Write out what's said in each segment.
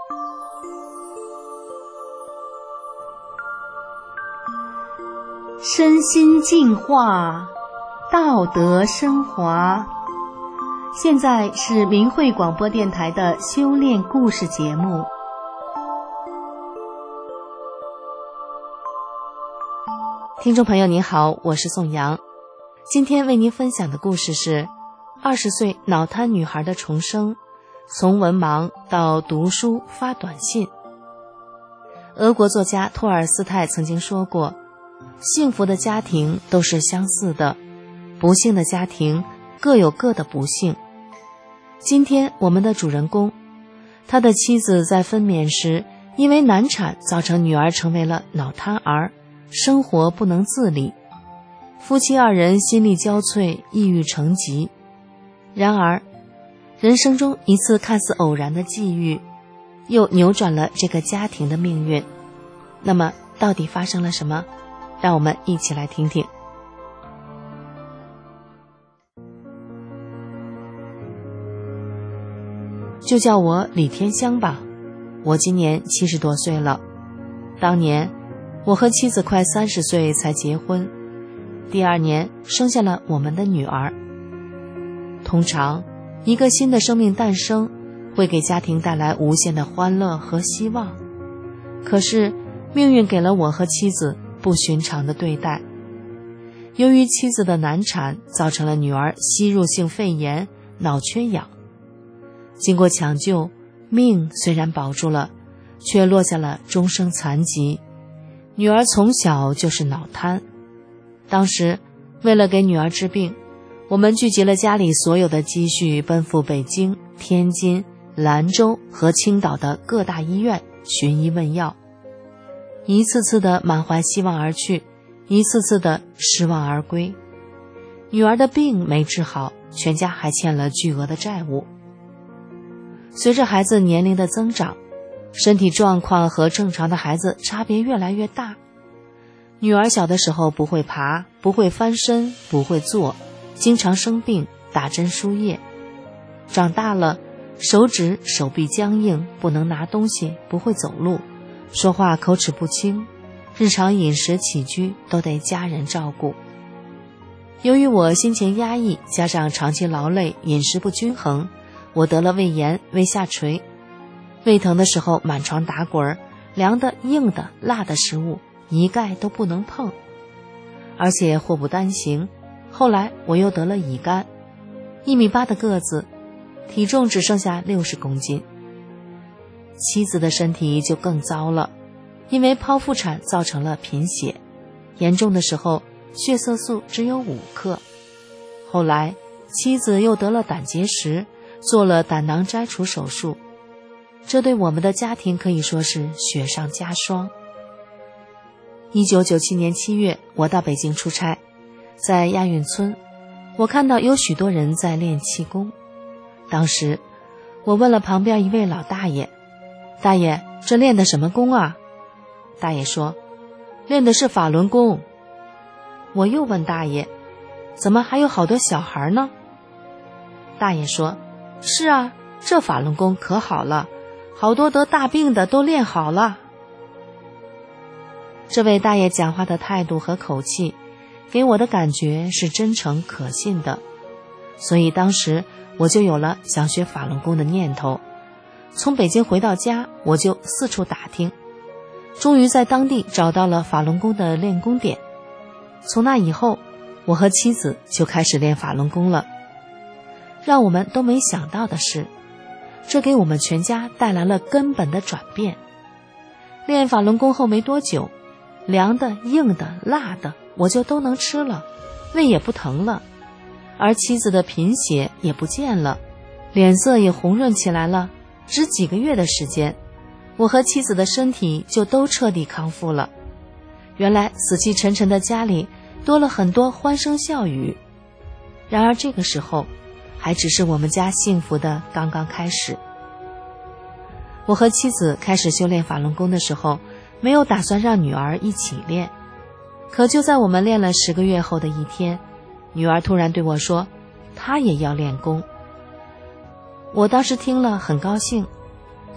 身心净化，道德升华。现在是明慧广播电台的修炼故事节目。听众朋友您好，我是宋阳。今天为您分享的故事是20岁脑瘫女孩的重生，从文盲到读书发短信。俄国作家托尔斯泰曾经说过，幸福的家庭都是相似的，不幸的家庭各有各的不幸。今天我们的主人公，他的妻子在分娩时因为难产造成女儿成为了脑瘫儿，生活不能自理，夫妻二人心力交瘁，抑郁成疾。然而人生中一次看似偶然的际遇，又扭转了这个家庭的命运。那么到底发生了什么？让我们一起来听听。就叫我李天香吧，我今年70多岁了。当年我和妻子快30岁才结婚，第2年生下了我们的女儿。通常一个新的生命诞生会给家庭带来无限的欢乐和希望，可是命运给了我和妻子不寻常的对待。由于妻子的难产，造成了女儿吸入性肺炎、脑缺氧。经过抢救，命虽然保住了，却落下了终生残疾。女儿从小就是脑瘫。当时为了给女儿治病，我们聚集了家里所有的积蓄，奔赴北京、天津、兰州和青岛的各大医院寻医问药，一次次的满怀希望而去，一次次的失望而归。女儿的病没治好，全家还欠了巨额的债务。随着孩子年龄的增长，身体状况和正常的孩子差别越来越大。女儿小的时候不会爬，不会翻身，不会坐，经常生病，打针输液。长大了，手指手臂僵硬，不能拿东西，不会走路，说话口齿不清，日常饮食起居都得家人照顾。由于我心情压抑，加上长期劳累，饮食不均衡，我得了胃炎、胃下垂。胃疼的时候满床打滚，凉的、硬的、辣的食物一概都不能碰。而且祸不单行，后来我又得了乙肝，1.8米的个子，体重只剩下60公斤。妻子的身体就更糟了，因为剖腹产造成了贫血，严重的时候血色素只有5克。后来妻子又得了胆结石，做了胆囊摘除手术，这对我们的家庭可以说是雪上加霜。1997年7月，我到北京出差，在亚运村，我看到有许多人在练气功。当时我问了旁边一位老大爷，大爷，这练的什么功啊？大爷说，练的是法轮功。我又问大爷，怎么还有好多小孩呢？大爷说，是啊，这法轮功可好了，好多得大病的都练好了。这位大爷讲话的态度和口气，给我的感觉是真诚可信的，所以当时我就有了想学法轮功的念头。从北京回到家，我就四处打听，终于在当地找到了法轮功的练功点。从那以后，我和妻子就开始练法轮功了。让我们都没想到的是，这给我们全家带来了根本的转变。练法轮功后没多久，凉的、硬的、辣的我就都能吃了，胃也不疼了，而妻子的贫血也不见了，脸色也红润起来了。只几个月的时间，我和妻子的身体就都彻底康复了。原来死气沉沉的家里多了很多欢声笑语。然而这个时候还只是我们家幸福的刚刚开始。我和妻子开始修炼法轮功的时候，没有打算让女儿一起练，可就在我们练了10个月后的一天，女儿突然对我说，她也要练功。我当时听了很高兴，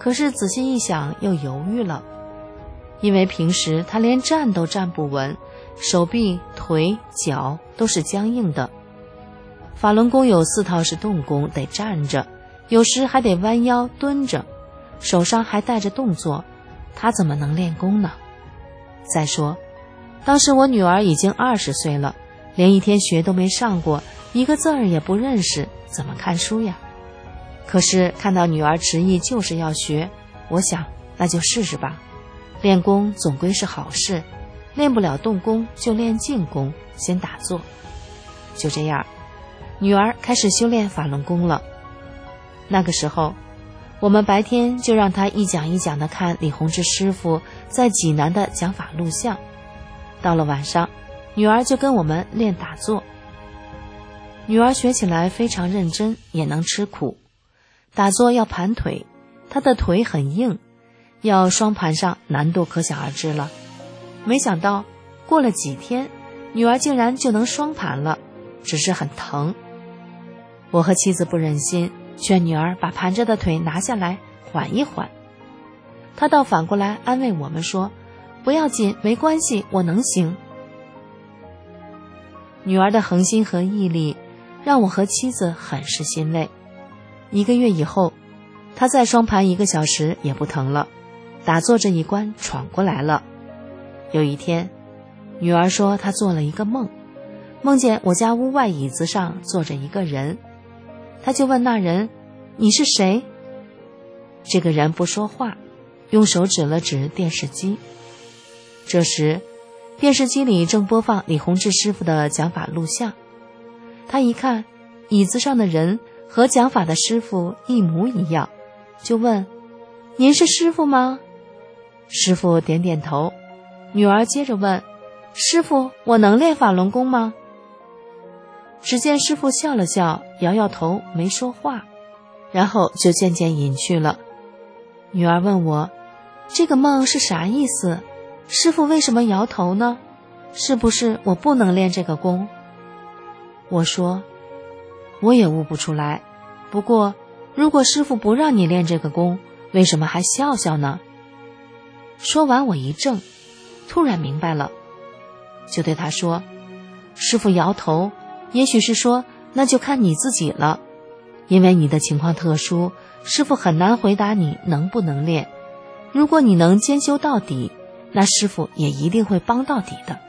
可是仔细一想又犹豫了，因为平时她连站都站不稳，手臂、腿、脚都是僵硬的。法轮功有4套是动功，得站着，有时还得弯腰蹲着，手上还带着动作，她怎么能练功呢？再说当时我女儿已经20岁了，连一天学都没上过，一个字儿也不认识，怎么看书呀？可是看到女儿执意就是要学，我想那就试试吧，练功总归是好事，练不了动功就练静功，先打坐。就这样，女儿开始修炼法轮功了。那个时候我们白天就让她一讲一讲地看李洪志师傅在济南的讲法录像，到了晚上，女儿就跟我们练打坐。女儿学起来非常认真，也能吃苦。打坐要盘腿，她的腿很硬，要双盘上难度可想而知了。没想到过了几天，女儿竟然就能双盘了，只是很疼。我和妻子不忍心，劝女儿把盘着的腿拿下来缓一缓。她倒反过来安慰我们说，不要紧，没关系，我能行。女儿的恒心和毅力让我和妻子很是欣慰。1个月以后，她再双盘1个小时也不疼了，打坐这一关闯过来了。有一天，女儿说她做了一个梦，梦见我家屋外椅子上坐着一个人，她就问那人，你是谁？这个人不说话，用手指了指电视机。这时电视机里正播放李洪志师傅的讲法录像，他一看椅子上的人和讲法的师傅一模一样，就问，您是师傅吗？师傅点点头。女儿接着问，师傅，我能练法轮功吗？只见师傅笑了笑，摇摇头，没说话，然后就渐渐隐去了。女儿问我，这个梦是啥意思？师傅为什么摇头呢？是不是我不能练这个功？我说，我也悟不出来，不过如果师傅不让你练这个功，为什么还笑笑呢？说完我一怔，突然明白了，就对他说，师傅摇头，也许是说那就看你自己了，因为你的情况特殊，师傅很难回答你能不能练，如果你能兼修到底，那师傅也一定会帮到底的。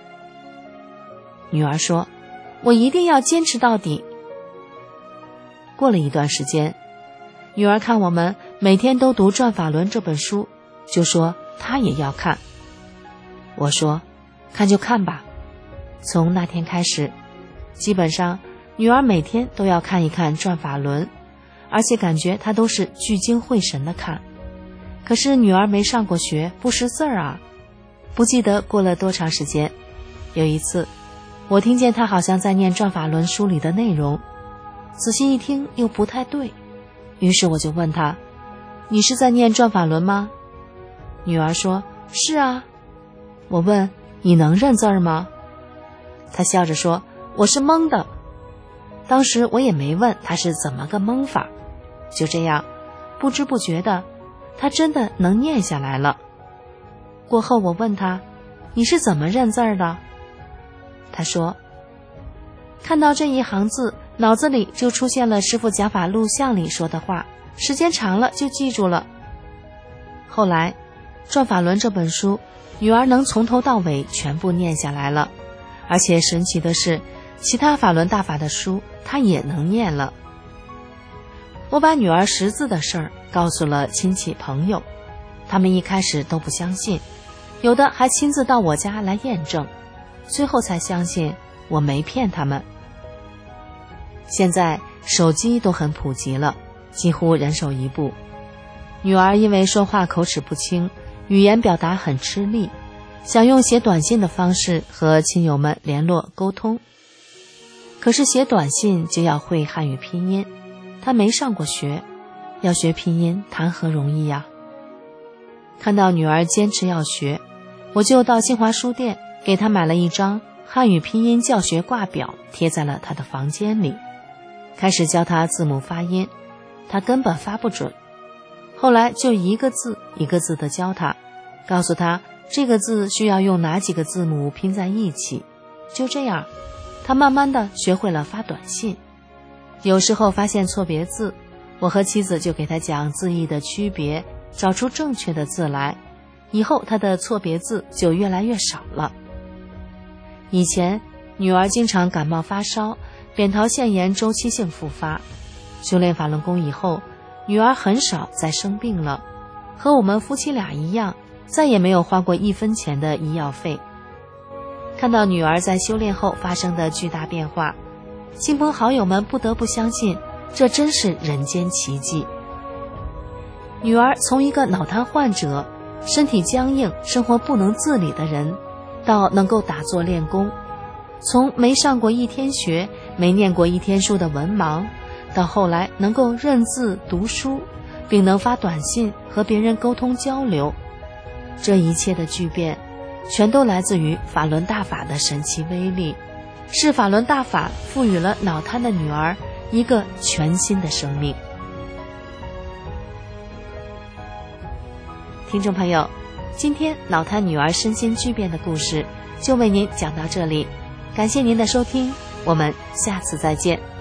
女儿说，我一定要坚持到底。过了一段时间，女儿看我们每天都读《转法轮》这本书，就说她也要看。我说，看就看吧。从那天开始，基本上女儿每天都要看一看《转法轮》，而且感觉她都是聚精会神地看。可是女儿没上过学，不识字儿啊。不记得过了多长时间，有一次我听见她好像在念《转法轮》书里的内容，仔细一听又不太对，于是我就问她，你是在念《转法轮》吗？女儿说，是啊。我问，你能认字儿吗？她笑着说，我是蒙的。当时我也没问她是怎么个蒙法，就这样不知不觉的，她真的能念下来了。过后我问她，你是怎么认字儿的？她说，看到这一行字，脑子里就出现了师父讲法录像里说的话，时间长了就记住了。后来《转法轮》这本书，女儿能从头到尾全部念下来了，而且神奇的是，其他法轮大法的书她也能念了。我把女儿识字的事儿告诉了亲戚朋友，他们一开始都不相信，有的还亲自到我家来验证，最后才相信我没骗他们。现在手机都很普及了，几乎人手一部。女儿因为说话口齿不清，语言表达很吃力，想用写短信的方式和亲友们联络沟通。可是写短信就要会汉语拼音，她没上过学，要学拼音谈何容易呀？看到女儿坚持要学，我就到新华书店给她买了一张汉语拼音教学挂表，贴在了她的房间里，开始教她字母发音，她根本发不准。 后来就一个字一个字地教他，告诉他这个字需要用哪几个字母拼在一起。就这样，他慢慢地学会了发短信。有时候发现错别字，我和妻子就给他讲字义的区别，找出正确的字来，以后他的错别字就越来越少了。以前女儿经常感冒发烧，扁桃腺炎周期性复发。修炼法轮功以后，女儿很少再生病了，和我们夫妻俩一样，再也没有花过1分钱的医药费。看到女儿在修炼后发生的巨大变化，亲朋好友们不得不相信，这真是人间奇迹。女儿从一个脑瘫患者，身体僵硬、生活不能自理的人，到能够打坐练功，从没上过1天学、没念过1天书的文盲，到后来能够认字读书，并能发短信和别人沟通交流。这一切的巨变，全都来自于法轮大法的神奇威力，是法轮大法赋予了脑瘫的女儿一个全新的生命。听众朋友，今天脑瘫女儿身心巨变的故事就为您讲到这里，感谢您的收听，我们下次再见。